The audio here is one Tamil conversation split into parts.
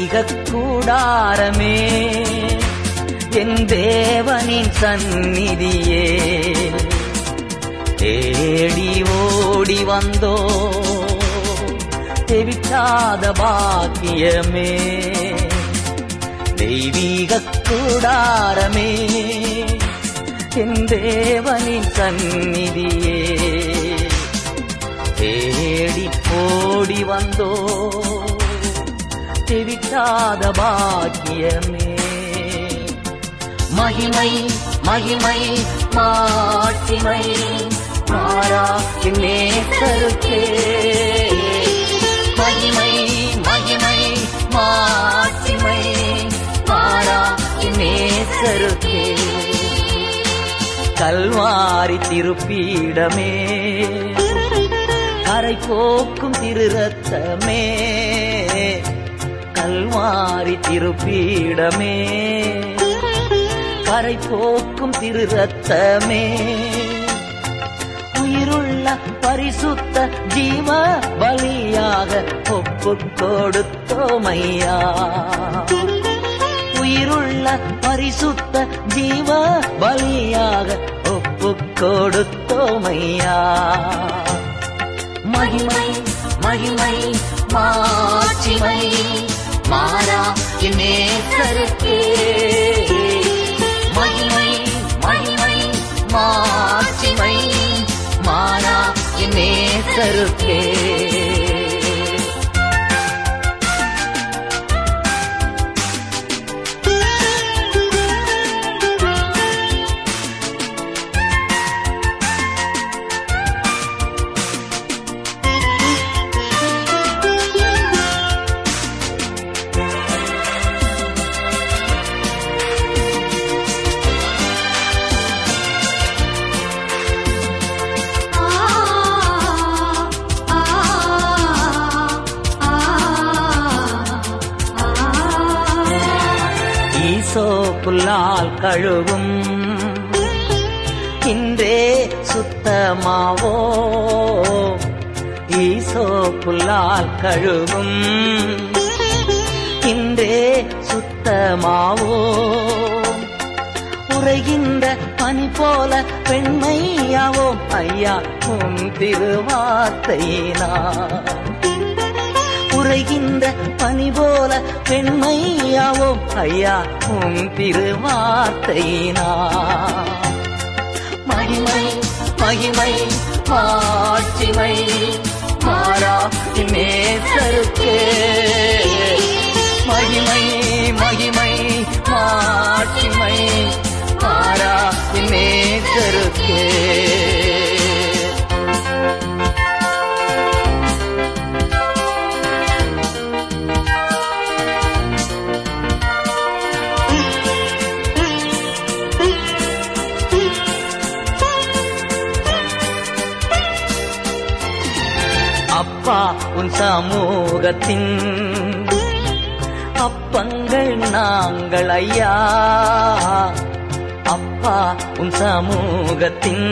தெய்வீக கூடாரமே, என் தேவனின் சந்நிதியே, தேடி ஓடி வந்தோ தெவிட்டாத பாக்கியமே, தெய்வீக கூடாரமே, என் தேவனின் சந்நிதியே, தேடி ஓடி வந்தோ தெவிட்டாத பாக்கியமே. மகிமை மகிமை மாட்சிமை மாறா நேசருக்கே, மகிமை மகிமை மாட்சிமை மாறா நேசருக்கே. கல்வாரி திருப்பீடமே, கரை போக்கும் திரு ரத்தமே, கல்வாரி திருப்பீடமே, கரை போக்கும் திரு ரத்தமே, உயிருள்ள பரிசுத்த ஜீவ பலியாக ஒப்புக் கொடுத்தோமையா, உயிருள்ள பரிசுத்த ஜீவ பலியாக ஒப்புக் கொடுத்தோமையா. மகிமை மகிமை மாட்சிமை மாறா நேசருக்கே, மகிமை மகிமை மாட்சிமை மாறா நேசருக்கே. புல்லால் கழுவும் இன்றே சுத்தமாவோ, ஈசோ புல்லால் கழுவும் இன்றே சுத்தமாவோ, உறைகின்ற பனி போல பெண்மையாவோம் ஐயா உம் திருவார்த்தையினா, உறைகின்ற பனி போல பெண்மையாவோம் ஐயா உம் திருவார்த்தையினா. மகிமை மகிமை மாட்சிமை மாறா நேசருக்கே, மகிமை மகிமை மாட்சிமை மாறா நேசருக்கே. அப்பா உன் சமூகத்தின் அப்பங்கள் நாங்கள் ஐயா, அப்பா உன் சமூகத்தின்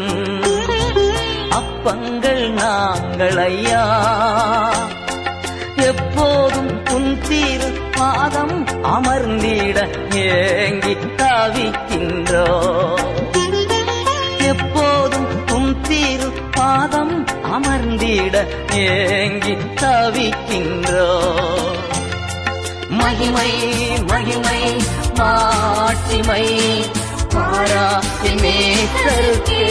அப்பங்கள் நாங்கள் ஐயா, எப்போதும் உன் திரு பாதம் அமர்ந்திட ஏங்கி தவிக்கின்றோ, எப்போதும் உன் திரு பாதம் அமர்ந்திட ஏங்கி தவிக்கின்றோ. மகிமை மகிமை மாட்சிமை மாறா நேசருக்கே,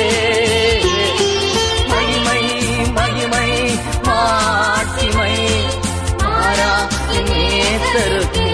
மகிமை மகிமை மாட்சிமை மாறா நேசருக்கே.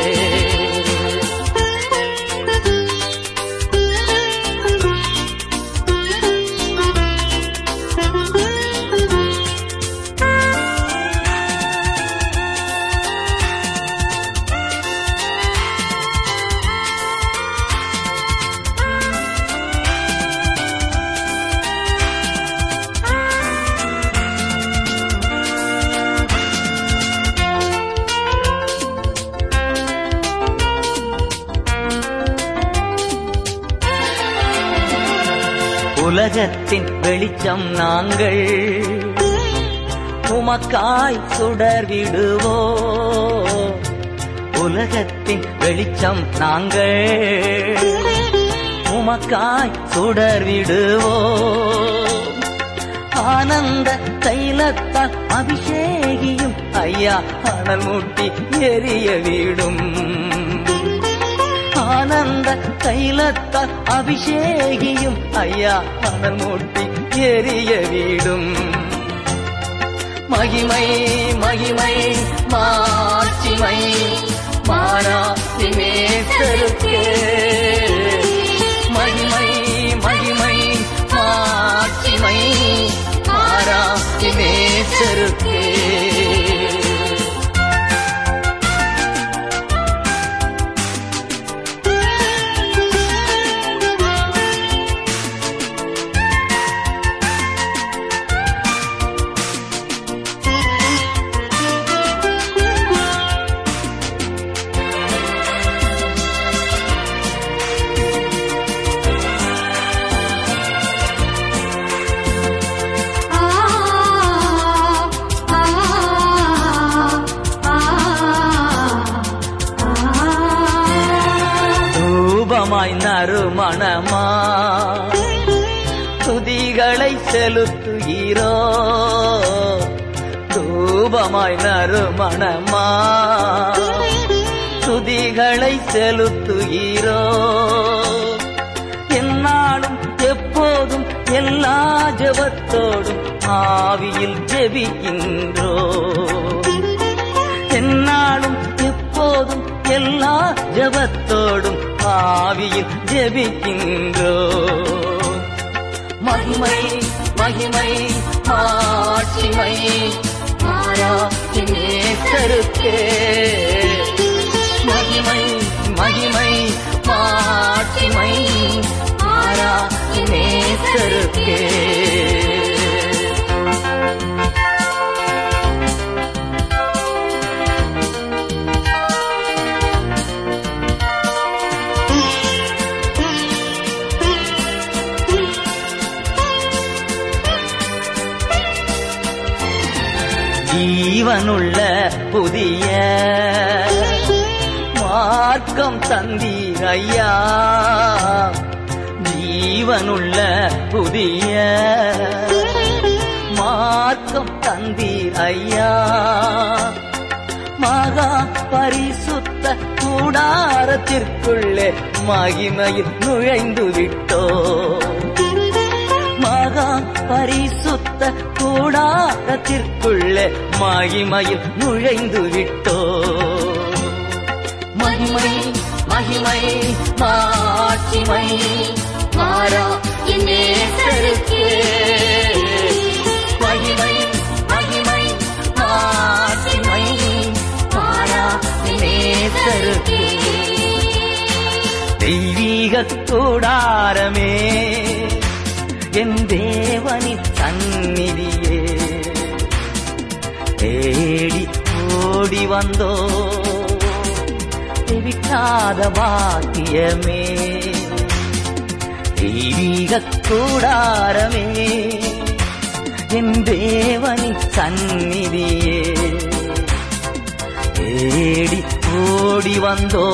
உலகத்தின் வெளிச்சம் நாங்கள் உமக்காய் சுடர்விடுவோ, உலகத்தின் வெளிச்சம் நாங்கள், உமக்காய் சுடர் விடுவோம். ஆனந்த தைலத்தால் அபிஷேகியும் ஐயா அனல் மூட்டி எரிய விடும். ஆனந்த தைலத்தால் அபிஷேகியும் ஐயா அனல் மூட்டி எரிய விடும். மகிமை மகிமை மாட்சிமை மாறாசி நேசருக்கே. மகிமை மகிமை மாட்சிமை மாறாசி நேசருக்கே. தூபமாய் நறுமணமா துதிகளை செலுத்துகிறோ. தூபமாய் நறுமணமா துதிகளை செலுத்துகிறோ. என்னாலும் எப்போதும் எல்லா ஜெபத்தோடும் ஆவியில் ஜெபிக்கின்றோ. என்னாலும் எப்போதும் எல்லா ஜெபத்தோடும் ஆவியில் ஜெபிக்கின்றோ. மகிமை மகிமை மாட்சிமை மாறாசி நேசருக்கே. மகிமை மகிமை மாட்சிமை மாறாசி நேசருக்கே. ஜீவனுள்ள புதிய மார்க்கம் தந்தீர் ஐயா. ஜீவனுள்ள புதிய மார்க்கம் தந்தீர் ஐயா. மகா பரிசுத்த கூடாரத்திற்குள்ளே மகிமையில் நுழைந்து விட்டோ. மகா பரிசுத்த கூடாரத்திற்குள்ளே மகிமையில் நுழைந்து விட்டோ. மகிமை மகிமை மாட்சிமை மாறாசி நேசருக்கே. மகிமை மகிமை மாட்சிமை மாறாசி நேசருக்கே. தெய்வீக கூடாரமே என் தேவனின் சந்நிதியே. தேடி ஓடி வந்தோ விட்டாத பாக்கியமே. தெய்வீக கூடாரமே என் தேவனின் சந்நிதியே. தேடி ஓடி வந்தோ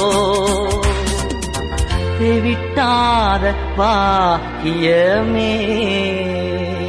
விட்டாத பாக்கியமே.